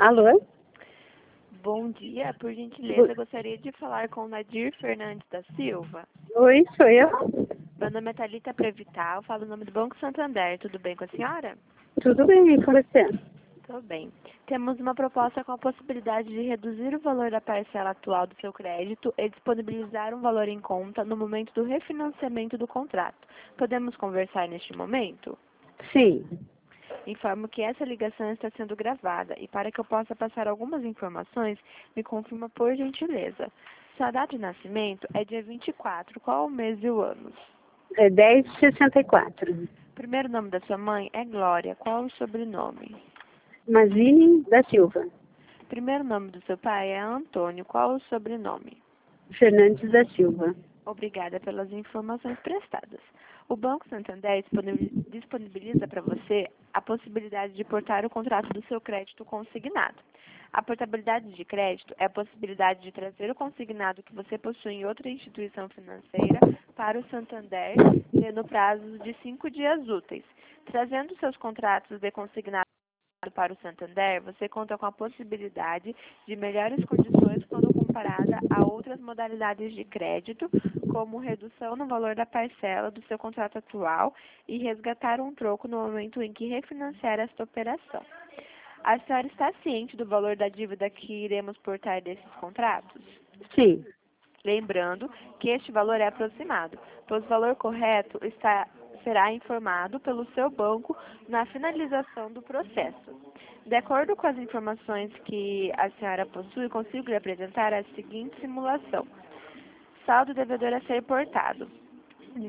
Alô? Bom dia, por gentileza, gostaria de falar com Nadir Fernandes da Silva. Oi, sou eu. Meu nome é Thalita Prevital, falo o nome do Banco Santander. Tudo bem com a senhora? Tudo bem, e com você? Tudo bem. Temos uma proposta com a possibilidade de reduzir o valor da parcela atual do seu crédito e disponibilizar um valor em conta no momento do refinanciamento do contrato. Podemos conversar neste momento? Sim. Informo que essa ligação está sendo gravada e para que eu possa passar algumas informações, me confirma por gentileza. Sua data de nascimento é dia 24, qual o mês e o ano? É 1064. Primeiro nome da sua mãe é Glória, qual o sobrenome? Mazine da Silva. Primeiro nome do seu pai é Antônio, qual o sobrenome? Fernandes da Silva. Obrigada pelas informações prestadas. O Banco Santander disponibiliza para você a possibilidade de portar o contrato do seu crédito consignado. A portabilidade de crédito é a possibilidade de trazer o consignado que você possui em outra instituição financeira para o Santander, tendo prazos de 5 dias úteis. Trazendo seus contratos de consignado para o Santander, você conta com a possibilidade de melhores condições quando comparada a outras modalidades de crédito, como redução no valor da parcela do seu contrato atual e resgatar um troco no momento em que refinanciar esta operação. A senhora está ciente do valor da dívida que iremos portar desses contratos? Sim. Lembrando que este valor é aproximado, pois o valor correto será informado pelo seu banco na finalização do processo. De acordo com as informações que a senhora possui, consigo lhe apresentar a seguinte simulação. Saldo devedor a ser portado: R$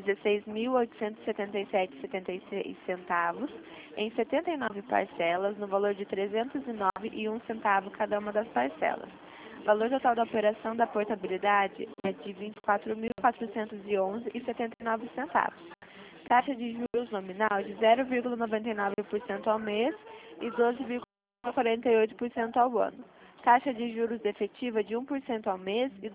16.877,76 em 79 parcelas, no valor de R$ 309,01 cada uma das parcelas. O valor total da operação da portabilidade é de R$ 24.411,79. Taxa de juros nominal de 0,99% ao mês e 12,48% ao ano. Taxa de juros efetiva de 1% ao mês e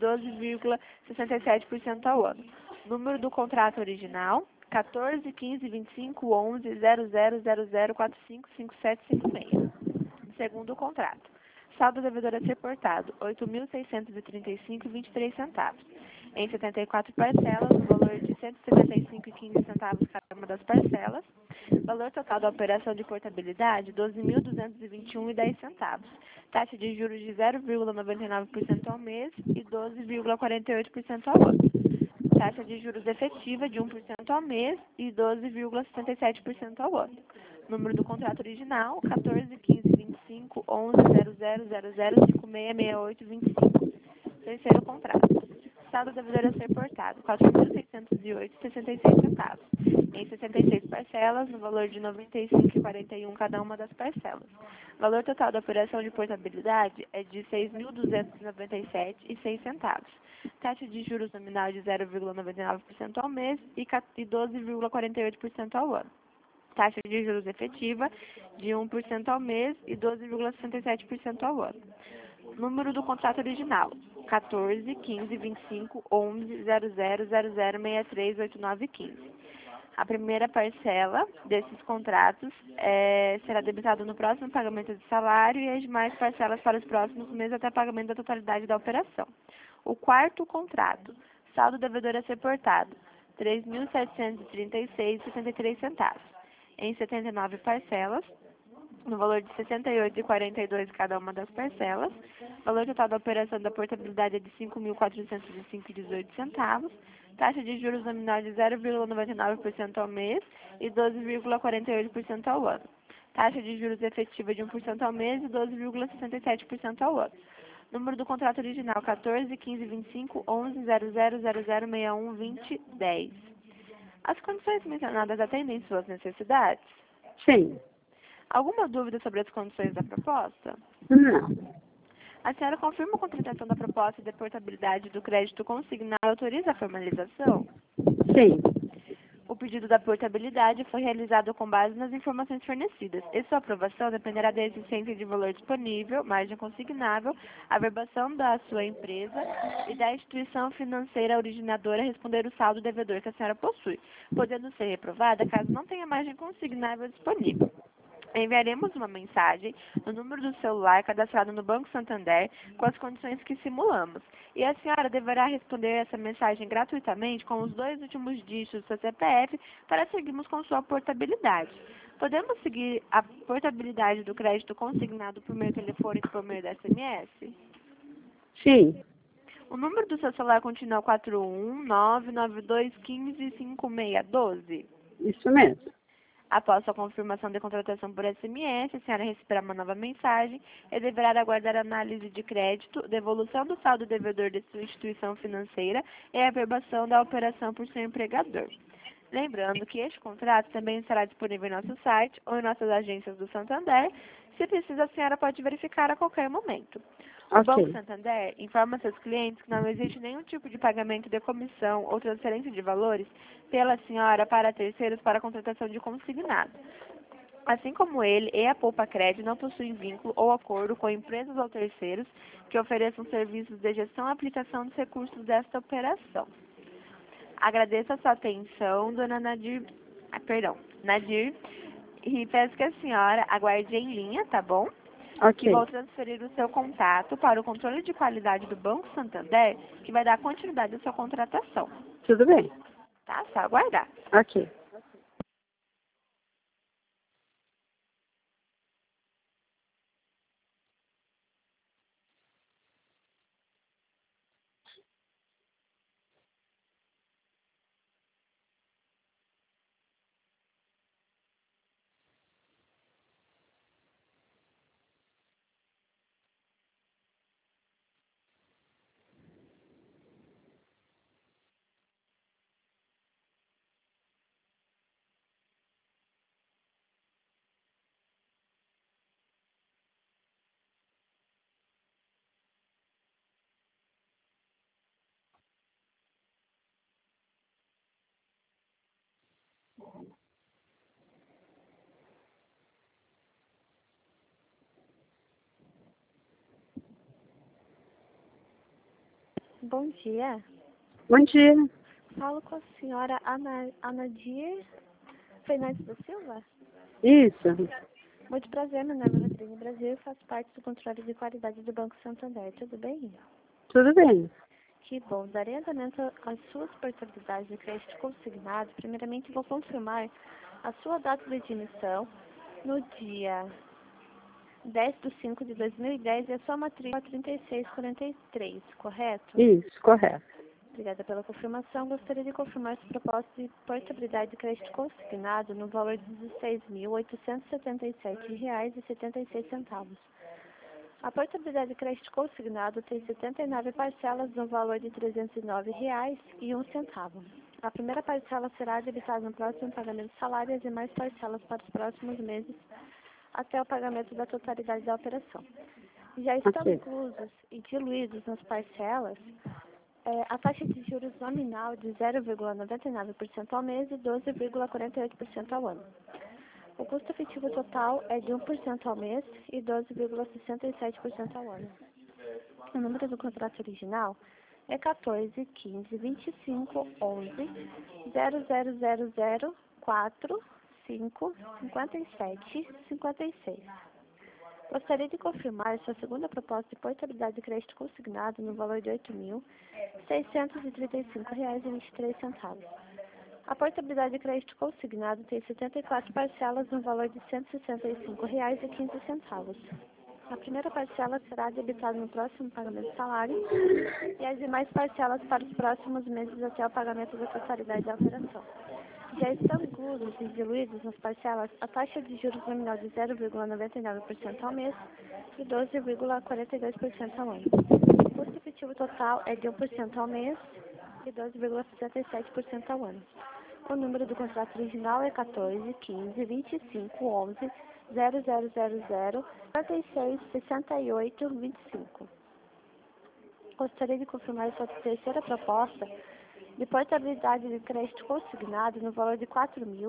12,67% ao ano. Número do contrato original: 14 15 25 11 0000 455756. Segundo contrato. Saldo devedor a ser portado: R$ 8.635,23. Em 74 parcelas, no valor de R$ 175,15 cada uma das parcelas. Valor total da operação de portabilidade: R$ 12.221,10. Taxa de juros de 0,99% ao mês e 12,48% ao ano. Taxa de juros efetiva de 1% ao mês e 12,67% ao ano. Número do contrato original: 14 15 25 11 0000 566825. Terceiro contrato. Saldo devedor a ser portado: R$ 4.608,66. Em 66 parcelas, no valor de R$ 95,41 cada uma das parcelas. Valor total da operação de portabilidade é de R$ 6.297,06. Taxa de juros nominal de 0,99% ao mês e 12,48% ao ano. Taxa de juros efetiva de 1% ao mês e 12,67% ao ano. Número do contrato original: 14 15 25 11 0000638915. A primeira parcela desses contratos será debitada no próximo pagamento de salário e as demais parcelas para os próximos meses até pagamento da totalidade da operação. O quarto contrato. Saldo devedor a ser portado: R$ 3.736,63. Em 79 parcelas, no valor de R$ 68,42 cada uma das parcelas. Valor total da operação da portabilidade é de R$ 5.405,18. Taxa de juros nominal de 0,99% ao mês e 12,48% ao ano. Taxa de juros efetiva de 1% ao mês e 12,67% ao ano. Número do contrato original: 14 15 25 11 000061 20 10. As condições mencionadas atendem suas necessidades? Sim. Alguma dúvida sobre as condições da proposta? Não. A senhora confirma a contratação da proposta de portabilidade do crédito consignado e autoriza a formalização? Sim. O pedido da portabilidade foi realizado com base nas informações fornecidas e sua aprovação dependerá da existência de valor disponível, margem consignável, averbação da sua empresa e da instituição financeira originadora responder o saldo devedor que a senhora possui, podendo ser reprovada caso não tenha margem consignável disponível. Enviaremos uma mensagem no número do celular cadastrado no Banco Santander com as condições que simulamos. E a senhora deverá responder essa mensagem gratuitamente com os 2 últimos dígitos do seu CPF para seguirmos com sua portabilidade. Podemos seguir a portabilidade do crédito consignado por meio telefônico e por meio da SMS? Sim. O número do seu celular continua 41992155612. Isso mesmo. Após sua confirmação de contratação por SMS, a senhora receberá uma nova mensagem e deverá aguardar a análise de crédito, devolução do saldo devedor de sua instituição financeira e a aprovação da operação por seu empregador. Lembrando que este contrato também estará disponível em nosso site ou em nossas agências do Santander. Se precisa, a senhora pode verificar a qualquer momento. O Banco Ok. Santander informa seus clientes que não existe nenhum tipo de pagamento de comissão ou transferência de valores pela senhora para terceiros para a contratação de consignado. Assim como ele e a Poupa Crédito não possuem vínculo ou acordo com empresas ou terceiros que ofereçam serviços de gestão e aplicação dos recursos desta operação. Agradeço a sua atenção, dona Nadir, Nadir, e peço que a senhora aguarde em linha, tá bom? Que Ok. vou transferir o seu contato para o controle de qualidade do Banco Santander, que vai dar continuidade à sua contratação. Tudo bem. Tá? Só aguardar. Ok. Bom dia. Bom dia. Falo com a senhora Anadir Fernandes da Silva. Isso. Muito prazer, meu nome é Rodrigo Brasil e faço parte do controle de qualidade do Banco Santander. Tudo bem? Tudo bem. Que bom. Darei andamento às suas portabilidades de crédito consignado. Primeiramente, vou confirmar a sua data de emissão no dia 10/5/2010 e a sua matrícula 3643, correto? Isso, correto. Obrigada pela confirmação. Gostaria de confirmar sua proposta de portabilidade de crédito consignado no valor de R$ 16.877,76. A portabilidade de crédito consignado tem 79 parcelas no valor de R$ 309,01. A primeira parcela será debitada no próximo pagamento de salários e mais parcelas para os próximos meses até o pagamento da totalidade da operação. Já estão Ok. inclusos e diluídos nas parcelas a taxa de juros nominal de 0,99% ao mês e 12,48% ao ano. O custo efetivo total é de 1% ao mês e 12,67% ao ano. O número do contrato original é 14 15 25 11 0000 4 5 57 56. Gostaria de confirmar sua segunda proposta de portabilidade de crédito consignado no valor de R$ 8.635,23. A portabilidade de crédito consignado tem 74 parcelas no valor de R$ 165,15. A primeira parcela será debitada no próximo pagamento de salário e as demais parcelas para os próximos meses até o pagamento da totalidade da operação. Já estão inclusos e diluídos nas parcelas a taxa de juros nominal de 0,99% ao mês e 12,42% ao ano. O custo efetivo total é de 1% ao mês e 12,67% ao ano. O número do contrato original é 14 15 25 11 0000 46 68 25. Gostaria de confirmar sua terceira proposta de portabilidade de crédito consignado no valor de R$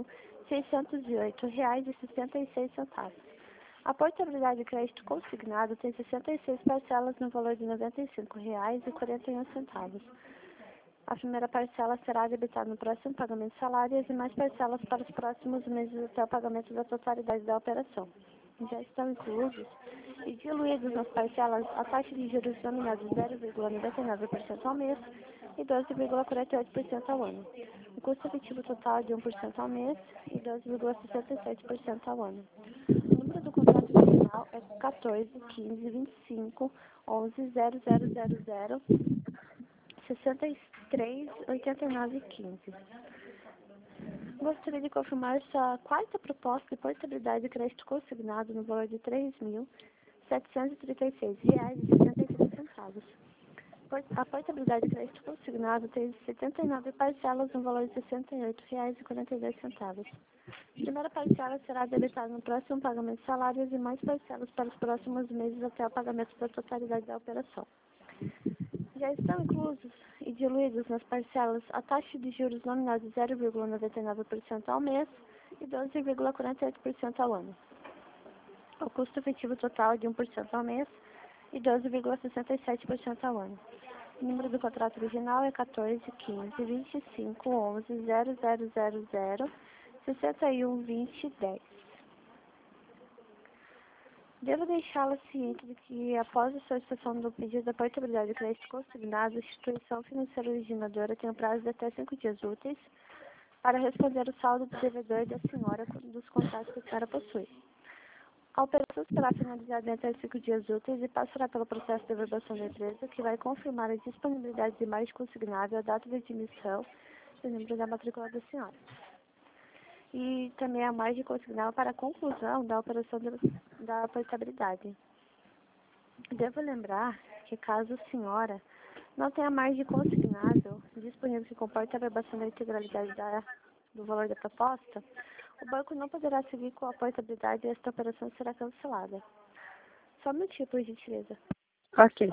4.608,66. A portabilidade de crédito consignado tem 66 parcelas no valor de R$ 95,41. A primeira parcela será debitada no próximo pagamento de salário e as demais parcelas para os próximos meses até o pagamento da totalidade da operação. Já estão inclusos e diluídos nas parcelas a taxa de juros nominal de 0,99% ao mês e 12,48% ao ano. O custo efetivo total é de 1% ao mês e 12,67% ao ano. O número do contrato original é 14 15 25 11 0000 63 89 15. Gostaria de confirmar sua quarta proposta de portabilidade de crédito consignado no valor de R$ 3.736,63. A portabilidade de crédito consignado tem 79 parcelas no valor de R$ 68,42. A primeira parcela será debitada no próximo pagamento de salários e mais parcelas para os próximos meses até o pagamento da totalidade da operação. Já estão inclusos e diluídos nas parcelas a taxa de juros nominal de 0,99% ao mês e 12,48% ao ano. O custo efetivo total é de 1% ao mês e 12,67% ao ano. O número do contrato original é 14 15 25 11 0000 61 20 10. Devo deixá-la ciente de que, após a solicitação do pedido da portabilidade de crédito consignado, a instituição financeira originadora tem um prazo de até 5 dias úteis para responder o saldo do devedor da senhora dos contratos que a senhora possui. A operação será finalizada em até 5 dias úteis e passará pelo processo de averbação da empresa, que vai confirmar a disponibilidade de imagem consignável, a data de admissão e o número da matrícula da senhora. E também a margem consignável para a conclusão da operação da portabilidade. Devo lembrar que, caso a senhora não tenha margem consignável disponível que comporte a averbação da integralidade do valor da proposta, o banco não poderá seguir com a portabilidade e esta operação será cancelada. Só um minutinho, por gentileza. Ok.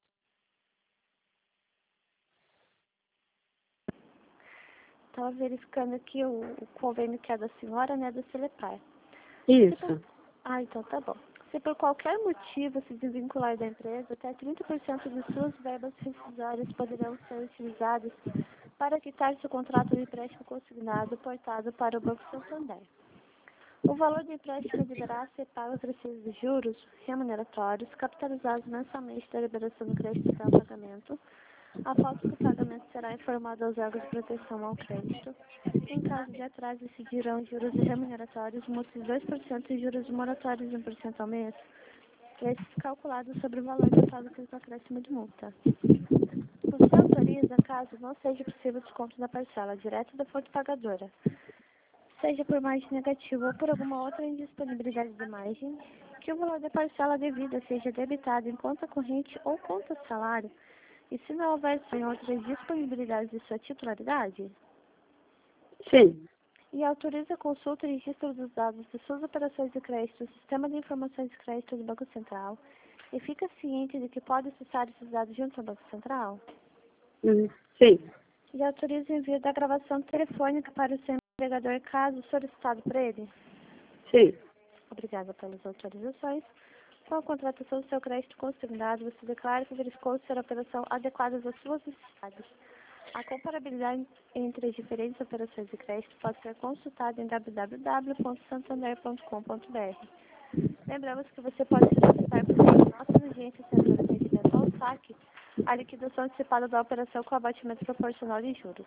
Estava verificando aqui o convênio que é da senhora, né, do Celepar. Isso. Então tá bom. Se por qualquer motivo se desvincular da empresa, até 30% de suas verbas rescisórias poderão ser utilizadas para quitar seu contrato de empréstimo consignado portado para o Banco Santander. O valor do empréstimo deverá ser pago os recibos de juros remuneratórios capitalizados mensalmente da liberação do crédito até o pagamento. A falta do pagamento será informada aos órgãos de proteção ao crédito. Em caso de atraso, incidirão juros remuneratórios, multas de 2% e juros moratórios de 1% ao mês, esses calculados sobre o valor total do acréscimo de multa. O senhor autoriza, caso não seja possível desconto da parcela direta da fonte pagadora, seja por margem negativa ou por alguma outra indisponibilidade de margem, que o valor da parcela devida seja debitado em conta corrente ou conta de salário, e se não houver outras disponibilidades de sua titularidade? Sim. E autoriza a consulta e registro dos dados de suas operações de crédito no Sistema de Informações de Crédito do Banco Central e fica ciente de que pode acessar esses dados junto ao Banco Central? Sim. E autoriza o envio da gravação telefônica para o seu empregador caso solicitado por ele? Sim. Obrigada pelas autorizações. Com a contratação do seu crédito consignado, você declara que verificou ser a operação adequada às suas necessidades. A comparabilidade entre as diferentes operações de crédito pode ser consultada em www.santander.com.br. Lembramos que você pode solicitar por meio de nossas agências de atendimento ao saque a liquidação antecipada da operação com abatimento proporcional de juros.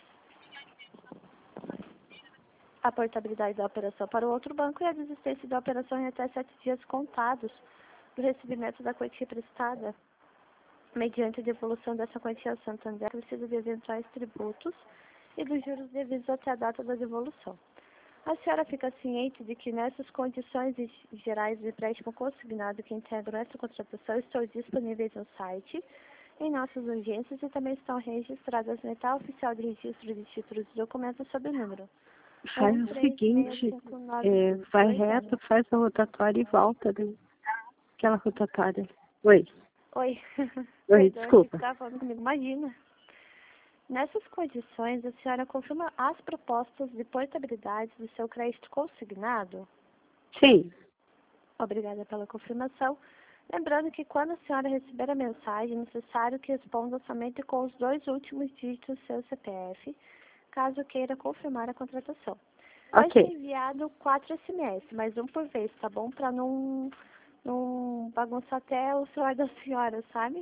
A portabilidade da operação para o outro banco e a desistência da operação em até 7 dias contados do recebimento da quantia prestada, mediante a devolução dessa quantia ao Santander, precisa de eventuais tributos e dos juros devidos até a data da devolução. A senhora fica ciente de que nessas condições gerais de empréstimo consignado que integram essa contratação estão disponíveis no site, em nossas agências e também estão registradas na Etal Oficial de Registro de Títulos e Documentos sob o número. Faz o seguinte, vai reto, faz a rotatória e volta, né? Aquela rotatória. Oi. Oi. Oi, desculpa. Você estava falando comigo, imagina. Nessas condições, a senhora confirma as propostas de portabilidade do seu crédito consignado? Sim. Obrigada pela confirmação. Lembrando que quando a senhora receber a mensagem, é necessário que responda somente com os 2 últimos dígitos do seu CPF, caso queira confirmar a contratação. Vai ser enviado 4 SMS, mas um por vez, tá bom? Para não bagunçar até o celular da senhora, sabe?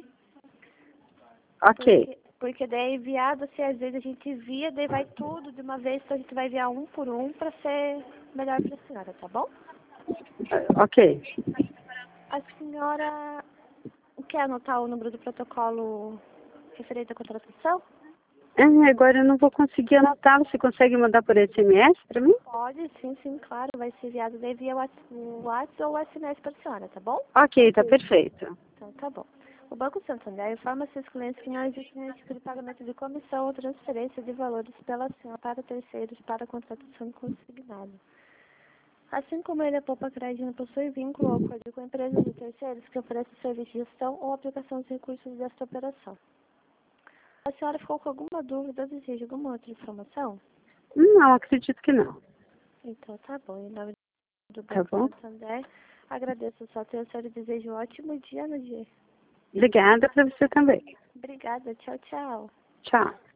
Porque daí é enviado, assim, às vezes a gente envia, daí vai tudo de uma vez, então a gente vai enviar um por um para ser melhor para a senhora, tá bom? A senhora quer anotar o número do protocolo referente à contratação? Agora eu não vou conseguir anotar. Você consegue mandar por SMS para mim? Pode, sim, claro. Vai ser enviado daí via WhatsApp ou SMS para a senhora, tá bom? Ok, tá perfeito. Então, tá bom. O Banco Santander informa seus clientes que não existe nenhum tipo de pagamento de comissão ou transferência de valores pela senhora para terceiros para contratação consignada. Assim como ele, a Poupa Crédito não possui vínculo ou código com empresas de terceiros que oferecem serviço de gestão ou aplicação dos recursos desta operação. A senhora ficou com alguma dúvida ou deseja alguma outra informação? Não, acredito que não. Então, tá bom. Em nome do Banco Santander, agradeço a sua atenção e desejo um ótimo dia no dia. Obrigada para você também. Obrigada. Tchau, tchau. Tchau.